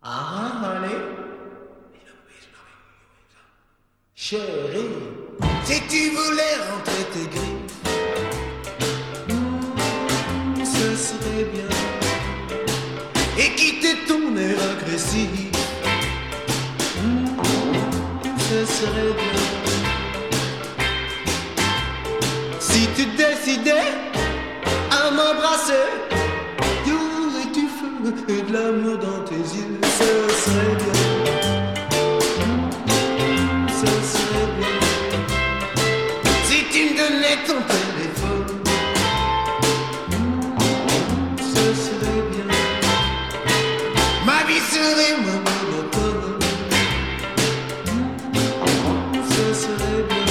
Ah, honey. Chérie, si tu voulais rentrer tes griffes, ce serait bien. Et quitter ton air agressif, ce serait bien. Si tu décidais à m'embrasser, y aurait du feu et de l'amour dans tes yeux, ce serait bien. Ce serait bien. Si tu me donnais ton téléphone, ce serait bien. Ma vie serait moins monotone, ce serait bien.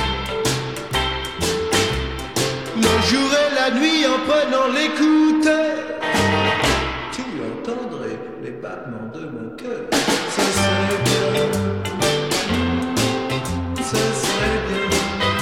Le jour et la nuit en prenant l'écouteur, tu entendrais les battements de mon cœur, ce serait bien. Ce serait bien.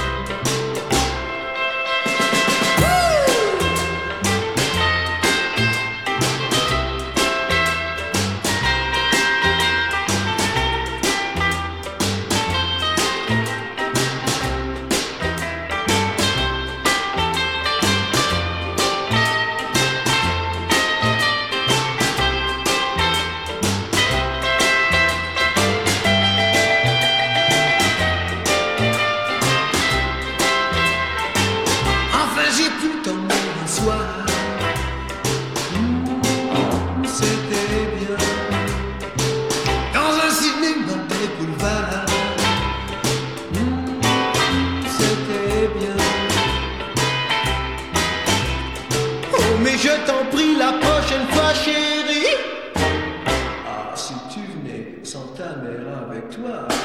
J'ai pu t'emmener un soir, c'était bien. Dans un cinéma des boulevards, c'était bien. Oh mais je t'en prie la prochaine fois chérie, ah si tu venais sans ta mère avec toi,